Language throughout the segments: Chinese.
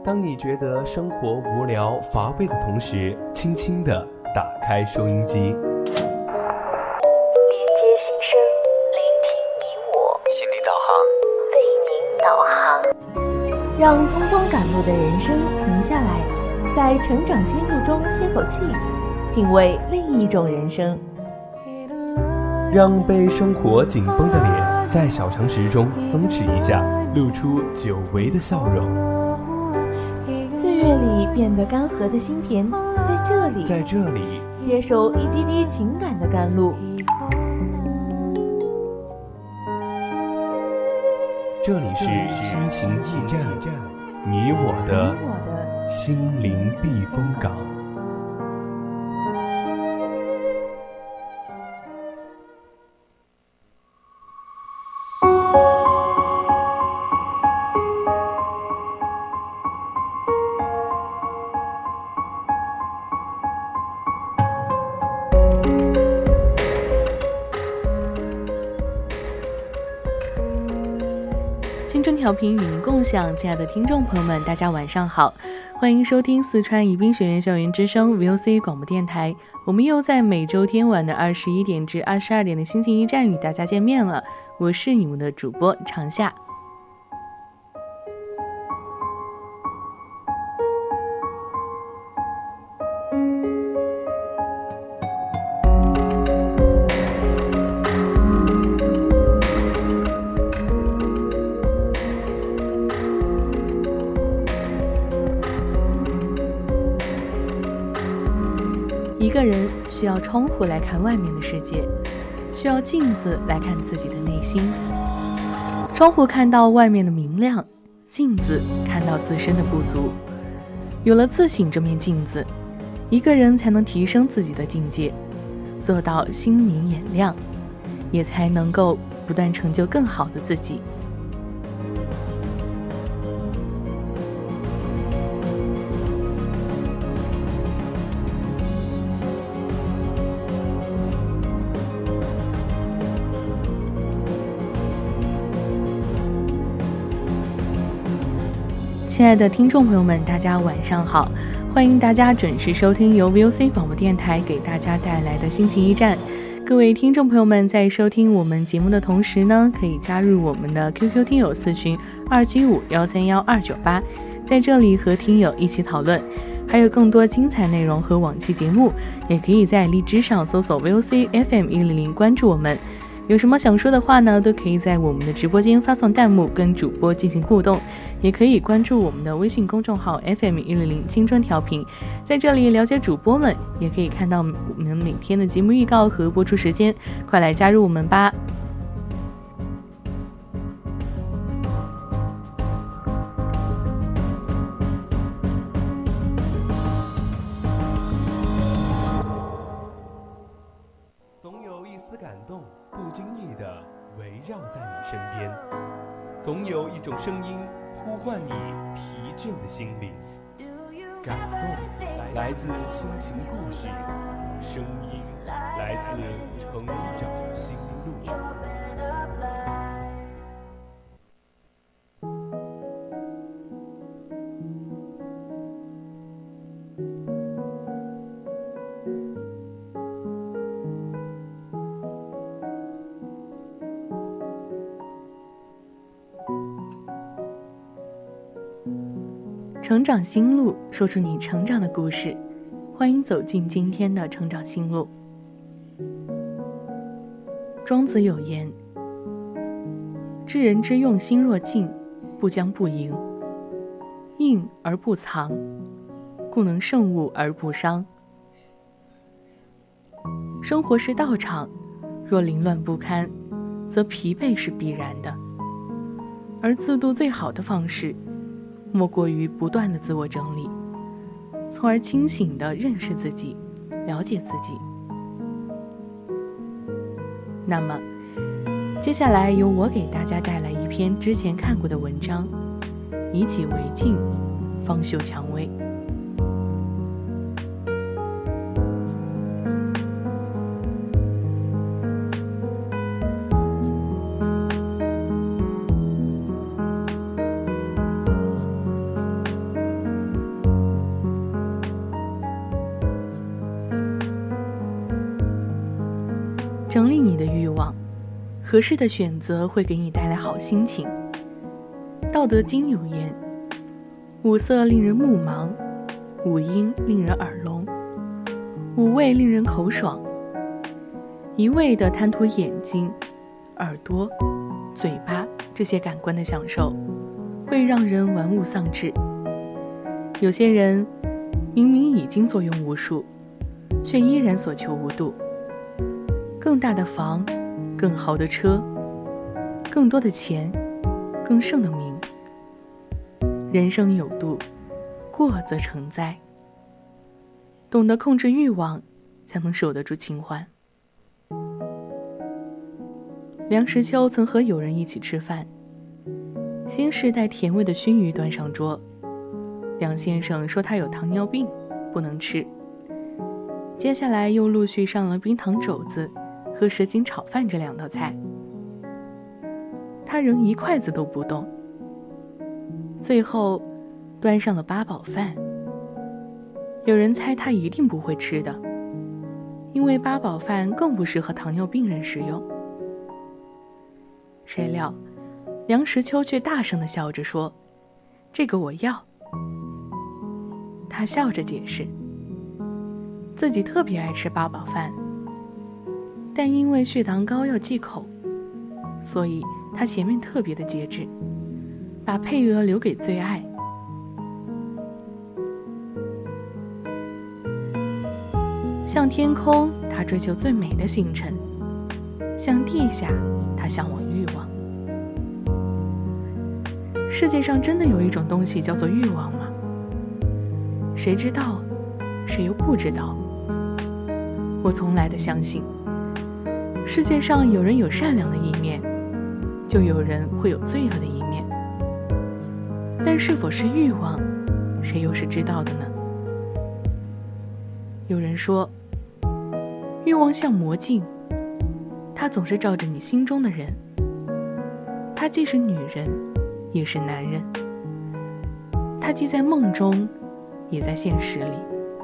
当你觉得生活无聊乏味的同时，轻轻地打开收音机，连接心声，聆听你我， 心理导航， 为您导航，让匆匆赶路的人生停下来，在成长心路中歇口气，品味另一种人生。 让被生活紧绷的脸在小常识中松弛一下，露出久违的笑容。 岁月里变得干涸的心田，在这里接受一滴滴情感的甘露。 这里是心情驿站，你我的心灵避风港。 青春调频与您共享，亲爱的听众朋友们，大家晚上好，欢迎收听四川宜宾学院校园之声 VOC 广播电台。我们又在每周天晚的21点至22点的心情驿站与大家见面了，我是你们的主播长夏。一个人需要窗户来看外面的世界，需要镜子来看自己的内心。窗户看到外面的明亮，镜子看到自身的不足。有了自省这面镜子，一个人才能提升自己的境界，做到心明眼亮，也才能够不断成就更好的自己。亲爱的听众朋友们，大家晚上好，欢迎大家准时收听由 VOC 广播电台给大家带来的心情驿站。各位听众朋友们，在收听我们节目的同时呢，可以加入我们的 QQ 听友4群275131298，在这里和听友一起讨论。还有更多精彩内容和往期节目，也可以在荔枝上搜索 VOC FM100 关注我们。有什么想说的话呢，都可以在我们的直播间发送弹幕跟主播进行互动，也可以关注我们的微信公众号 FM100 青春调频，在这里了解主播们，也可以看到我们每天的节目预告和播出时间，快来加入我们吧。 不经意地围绕在你身边，总有一种声音呼唤你疲倦的心灵。感动来自心情故事，声音来自成长心路。 成长心路，说出你成长的故事。欢迎走进今天的成长心路。庄子有言：知人之用心若镜，不将不迎，应而不藏，故能胜物而不伤。生活是道场，若凌乱不堪，则疲惫是必然的。而自度最好的方式，莫过于不断的自我整理，从而清醒地认识自己，了解自己。那么接下来由我给大家带来一篇之前看过的文章，以己为镜，方秀蔷薇。 整理你的欲望，合适的选择会给你带来好心情。道德经有言，五色令人目盲，五音令人耳聋，五味令人口爽。一味地贪图眼睛、耳朵、嘴巴这些感官的享受，会让人玩物丧志。有些人明明已经坐拥无数，却依然所求无度。更大的房，更豪的车，更多的钱，更盛的名。人生有度，过则成灾。懂得控制欲望，才能守得住清欢。梁实秋曾和友人一起吃饭，先是带甜味的熏鱼端上桌，梁先生说他有糖尿病，不能吃。接下来又陆续上了冰糖肘子和蛇颈炒饭这2道菜，他仍一筷子都不动。最后端上了八宝饭，有人猜他一定不会吃的，因为八宝饭更不适合糖尿病人食用。谁料梁实秋却大声地笑着说，这个我要。他笑着解释自己特别爱吃八宝饭，但因为血糖高要忌口，所以他前面特别的节制，把配额留给最爱。向天空，他追求最美的星辰；向地下，他向往欲望。世界上真的有一种东西叫做欲望吗？谁知道，谁又不知道？我从来的相信，世界上有人有善良的一面，就有人会有罪恶的一面。但是否是欲望，谁又是知道的呢？有人说，欲望像魔镜，它总是照着你心中的人。它既是女人，也是男人。它既在梦中，也在现实里。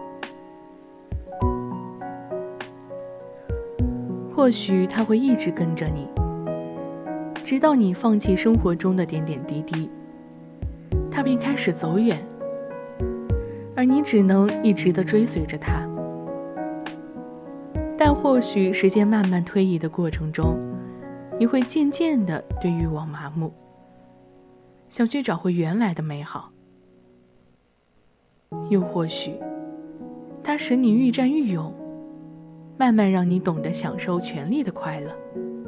或许它会一直跟着你，直到你放弃生活中的点点滴滴，它便开始走远，而你只能一直地追随着它。但或许时间慢慢推移的过程中，你会渐渐地对欲望麻木，想去找回原来的美好。又或许它使你愈战愈勇，慢慢让你懂得享受权力的快乐。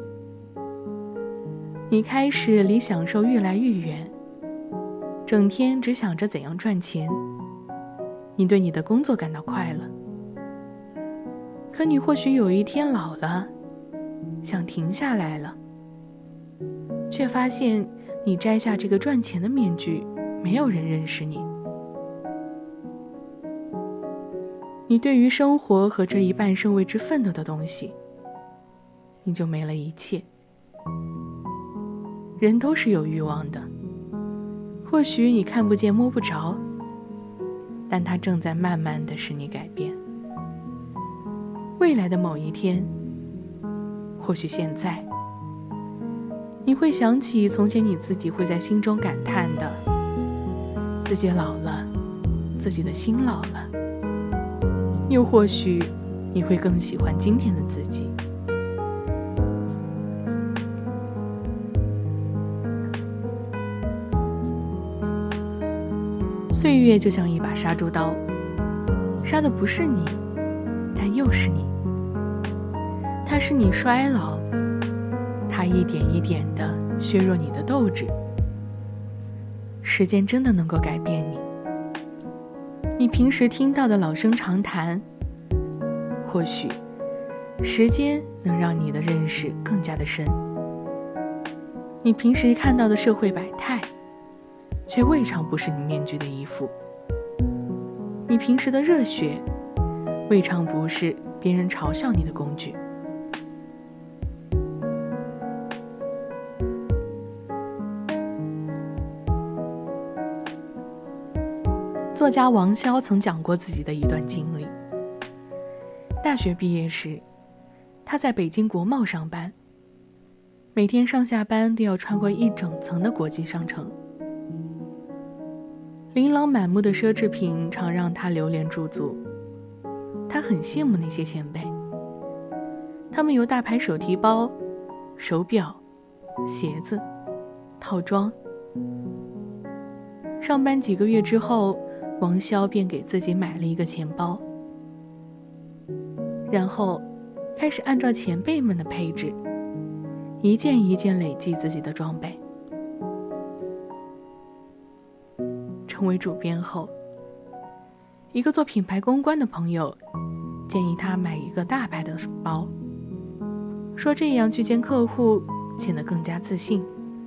你开始离享受越来越远，整天只想着怎样赚钱。你对你的工作感到快乐，可你或许有一天老了，想停下来了，却发现你摘下这个赚钱的面具，没有人认识你。你对于生活和这一半生为之奋斗的东西，你就没了一切。人都是有欲望的，或许你看不见摸不着，但它正在慢慢地使你改变。未来的某一天，或许现在，你会想起从前你自己会在心中感叹的，自己老了，自己的心老了。又或许你会更喜欢今天的自己。岁月就像一把杀猪刀，杀的不是你，但又是你。它使你衰老，它一点一点地削弱你的斗志。时间真的能够改变你。你平时听到的老生常谈，或许时间能让你的认识更加的深。你平时看到的社会百态，却未尝不是你面具的一副。你平时的热血，未尝不是别人嘲笑你的工具。作家王潇曾讲过自己的一段经历。大学毕业时， 他在北京国贸上班，每天上下班都要穿过一整层的国际商城。琳琅满目的奢侈品常让他流连驻足，他很羡慕那些前辈。他们有大牌手提包、手表、鞋子、套装。上班几个月之后，王潇便给自己买了一个钱包，然后开始按照前辈们的配置，一件一件累积自己的装备。成为主编后，一个做品牌公关的朋友建议他买一个大牌的包，说这样去见客户显得更加自信。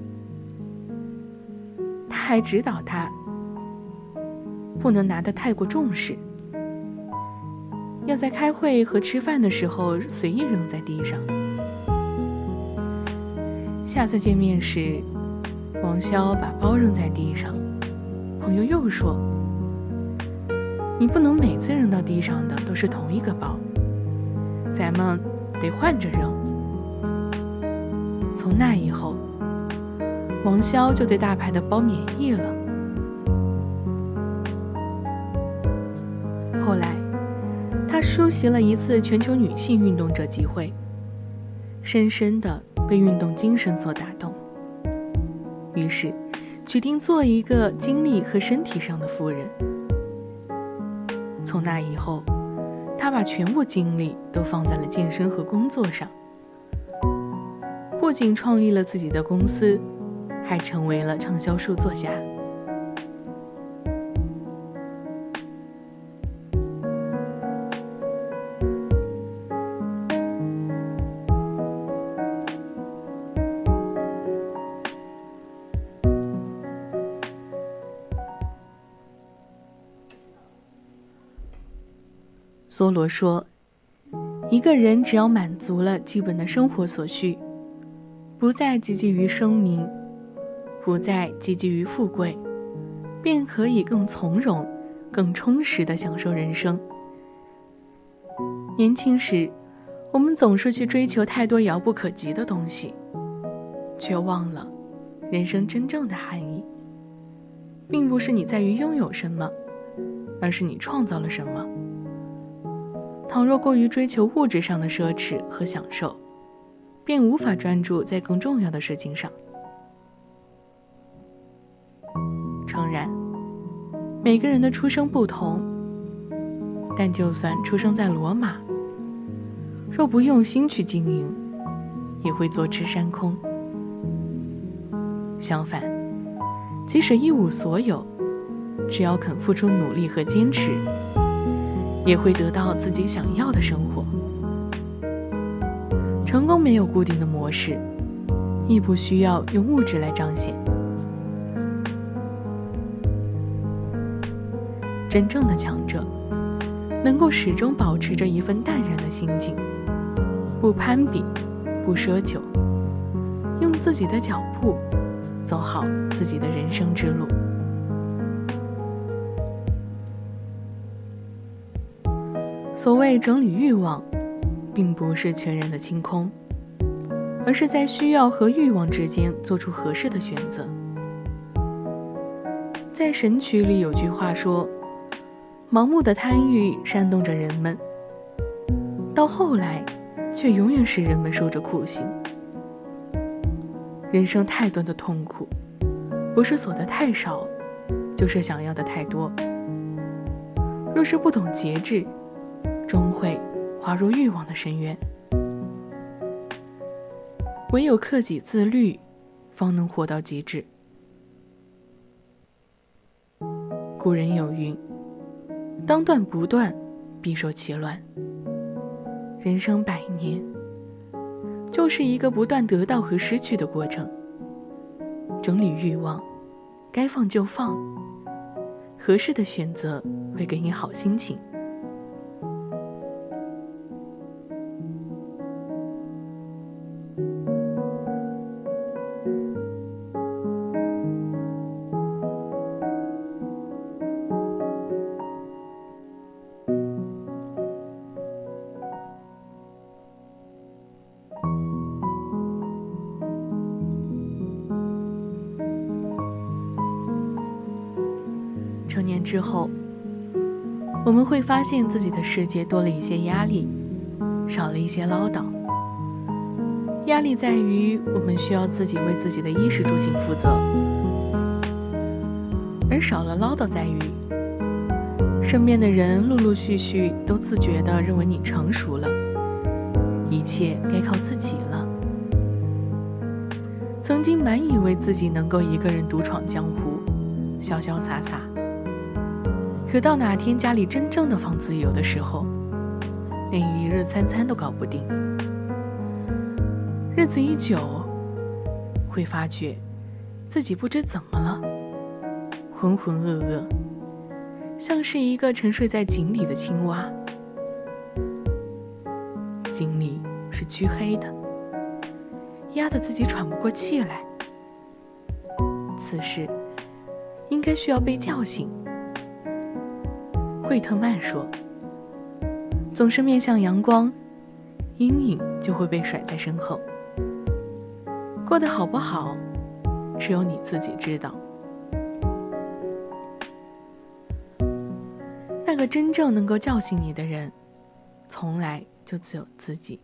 他还指导他不能拿得太过重视，要在开会和吃饭的时候随意扔在地上。下次见面时，王潇把包扔在地上，朋友又说，你不能每次扔到地上的都是同一个包，咱们得换着扔。从那以后，王潇就对大牌的包免疫了。后来他出席了一次全球女性运动者集会，深深地被运动精神所打动，于是决定做一个精力和身体上的富人。从那以后，他把全部精力都放在了健身和工作上，不仅创立了自己的公司，还成为了畅销书作家。梭罗说，一个人只要满足了基本的生活所需，不再汲汲于声名，不再汲汲于富贵，便可以更从容、更充实地享受人生。年轻时，我们总是去追求太多遥不可及的东西，却忘了人生真正的含义，并不是你在于拥有什么，而是你创造了什么。倘若过于追求物质上的奢侈和享受，便无法专注在更重要的事情上。诚然，每个人的出生不同，但就算出生在罗马，若不用心去经营，也会坐吃山空。相反，即使一无所有，只要肯付出努力和坚持，也会得到自己想要的生活。成功没有固定的模式，亦不需要用物质来彰显。真正的强者，能够始终保持着一份淡然的心境，不攀比，不奢求，用自己的脚步走好自己的人生之路。所谓整理欲望，并不是全然的清空，而是在需要和欲望之间做出合适的选择。在《神曲》里有句话说，盲目的贪欲煽动着人们，到后来却永远使人们受着苦刑。人生太多的痛苦，不是索得太少，就是想要的太多。若是不懂节制，终会滑入欲望的深渊。唯有克己自律，方能活到极致。古人有云，当断不断，必受其乱。人生100年，就是一个不断得到和失去的过程。整理欲望，该放就放，合适的选择会给你好心情。 成年之后，我们会发现自己的世界多了一些压力，少了一些唠叨。压力在于我们需要自己为自己的衣食住行负责，而少了唠叨在于身边的人陆陆续续都自觉地认为你成熟了，一切该靠自己了。曾经满以为自己能够一个人独闯江湖，潇潇洒洒，可到哪天家里真正的放自由的时候，连一日三餐都搞不定。日子一久，会发觉自己不知怎么了，浑浑噩噩，像是一个沉睡在井底的青蛙。井里是黢黑的，压得自己喘不过气来。此时应该需要被叫醒。惠特曼说，总是面向阳光，阴影就会被甩在身后。过得好不好，只有你自己知道。那个真正能够叫醒你的人，从来就只有自己。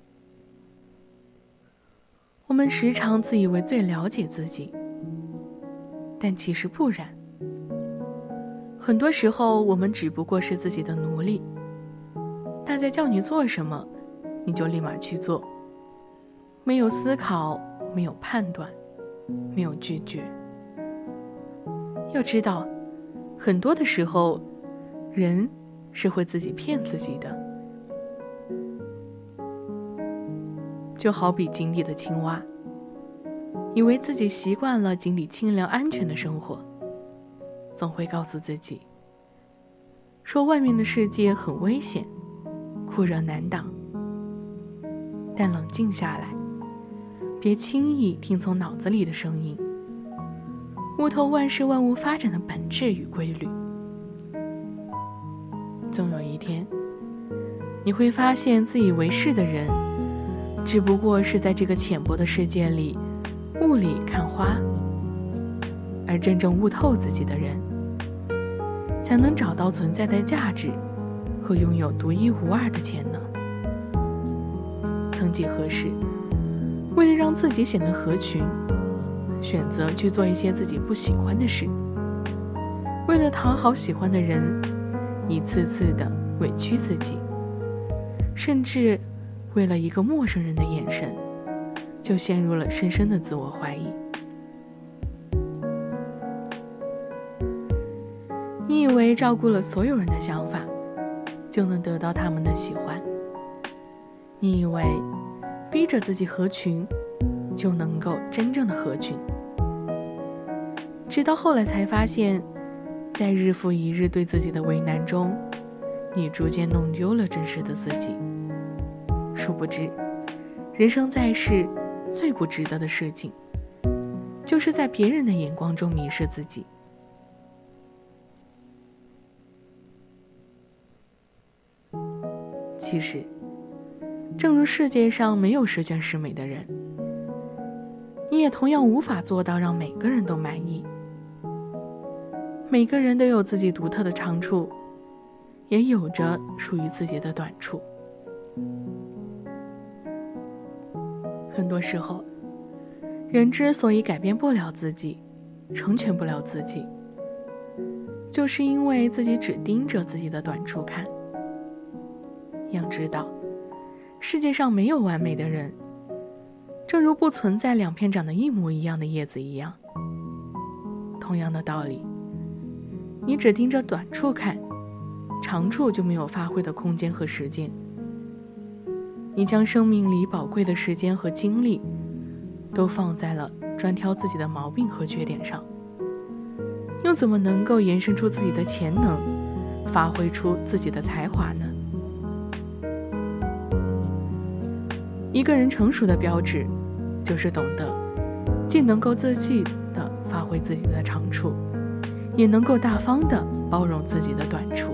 我们时常自以为最了解自己，但其实不然。很多时候，我们只不过是自己的奴隶，大家叫你做什么，你就立马去做，没有思考，没有判断，没有拒绝。要知道，很多的时候，人是会自己骗自己的。就好比井底的青蛙，以为自己习惯了井里清凉安全的生活，总会告诉自己，说外面的世界很危险，酷热难挡。但冷静下来，别轻易听从脑子里的声音，悟透万事万物发展的本质与规律。总有一天，你会发现自以为是的人，只不过是在这个浅薄的世界里雾里看花，而真正悟透自己的人，才能找到存在的价值和拥有独一无二的潜能。曾几何时，为了让自己显得合群，选择去做一些自己不喜欢的事，为了讨好喜欢的人，一次次的委屈自己，甚至为了一个陌生人的眼神，就陷入了深深的自我怀疑。你以为照顾了所有人的想法，就能得到他们的喜欢。你以为逼着自己合群，就能够真正的合群。直到后来才发现，在日复一日对自己的为难中，你逐渐弄丢了真实的自己。殊不知，人生在世，最不值得的事情，就是在别人的眼光中迷失自己。其实，正如世界上没有十全十美的人，你也同样无法做到让每个人都满意。每个人都有自己独特的长处，也有着属于自己的短处。很多时候，人之所以改变不了自己，成全不了自己，就是因为自己只盯着自己的短处看。要知道，世界上没有完美的人，正如不存在两片长得一模一样的叶子一样。同样的道理，你只盯着短处看，长处就没有发挥的空间和时间。你将生命里宝贵的时间和精力都放在了专挑自己的毛病和缺点上，又怎么能够延伸出自己的潜能，发挥出自己的才华呢？一个人成熟的标志，就是懂得既能够自信地发挥自己的长处，也能够大方地包容自己的短处。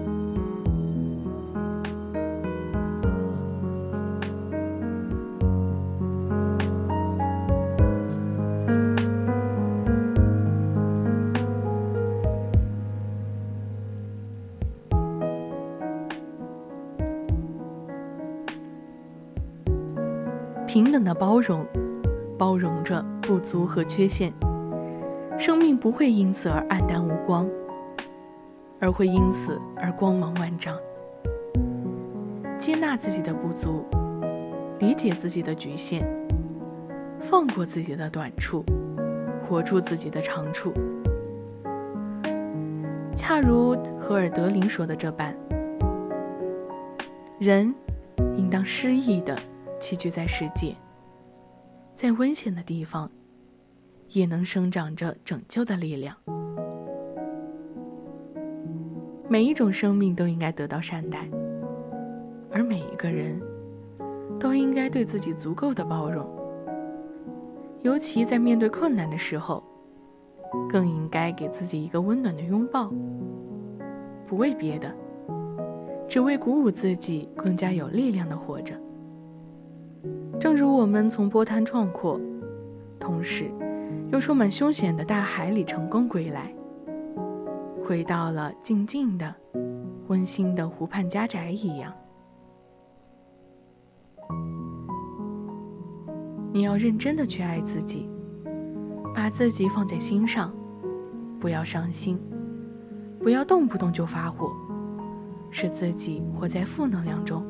平等的包容着不足和缺陷，生命不会因此而黯淡无光，而会因此而光芒万丈。接纳自己的不足，理解自己的局限，放过自己的短处，活出自己的长处。恰如荷尔德林说的这般，人应当诗意地栖居在世界，在危险的地方也能生长着拯救的力量。每一种生命都应该得到善待，而每一个人都应该对自己足够的包容，尤其在面对困难的时候，更应该给自己一个温暖的拥抱，不为别的，只为鼓舞自己更加有力量地活着。正如我们从波涛壮阔，同时又充满凶险的大海里成功归来，回到了静静的、温馨的湖畔家宅一样。你要认真地去爱自己，把自己放在心上，不要伤心，不要动不动就发火，使自己活在负能量中。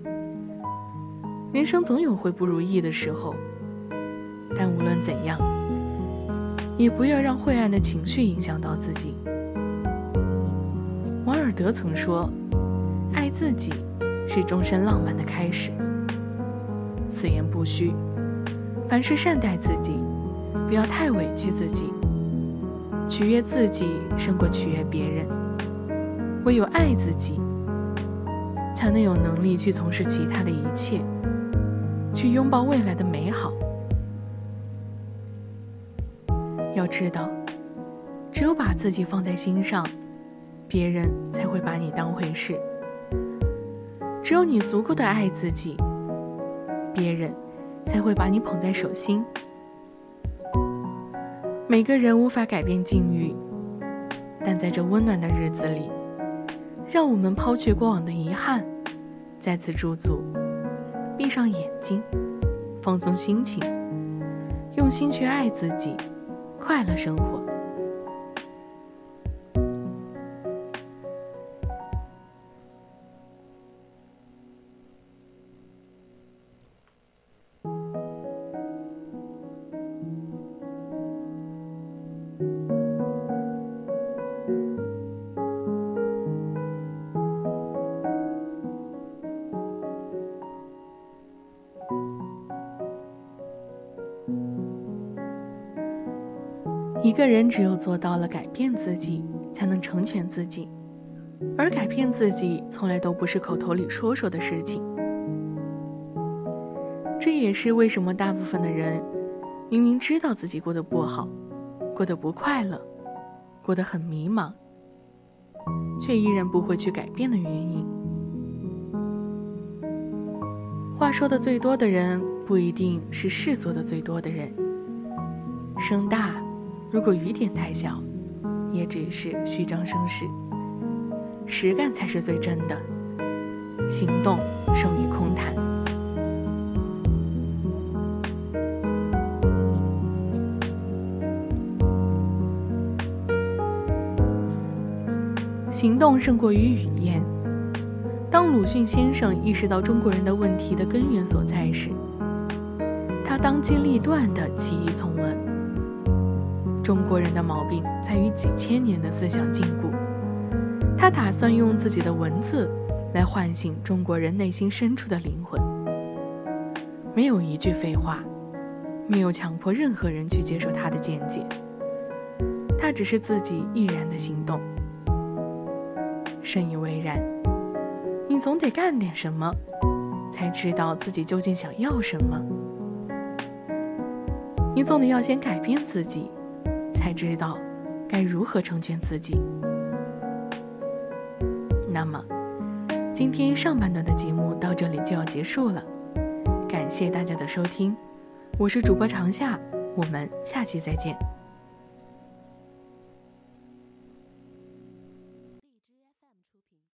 人生总有会不如意的时候，但无论怎样，也不要让晦暗的情绪影响到自己。王尔德曾说，爱自己是终身浪漫的开始。此言不虚，凡事善待自己，不要太委屈自己，取悦自己胜过取悦别人。唯有爱自己，才能有能力去从事其他的一切，去拥抱未来的美好。要知道，只有把自己放在心上，别人才会把你当回事。只有你足够的爱自己，别人才会把你捧在手心。每个人无法改变境遇，但在这温暖的日子里，让我们抛却过往的遗憾，再次驻足，闭上眼睛，放松心情，用心去爱自己，快乐生活。一个人只有做到了改变自己，才能成全自己，而改变自己从来都不是口头里说说的事情。这也是为什么大部分的人明明知道自己过得不好，过得不快乐，过得很迷茫，却依然不会去改变的原因。话说的最多的人，不一定是事做的最多的人。声大，如果雨点太小，也只是虚张声势。实干才是最真的，行动胜于空谈。行动胜过于语言。当鲁迅先生意识到中国人的问题的根源所在时，他当机立断地起义从文。中国人的毛病在于几千年的思想禁锢，他打算用自己的文字来唤醒中国人内心深处的灵魂。没有一句废话，没有强迫任何人去接受他的见解，他只是自己毅然的行动。深以为然，你总得干点什么，才知道自己究竟想要什么。你总得要先改变自己，才知道该如何成全自己。那么，今天上半段的节目到这里就要结束了，感谢大家的收听，我是主播长夏，我们下期再见。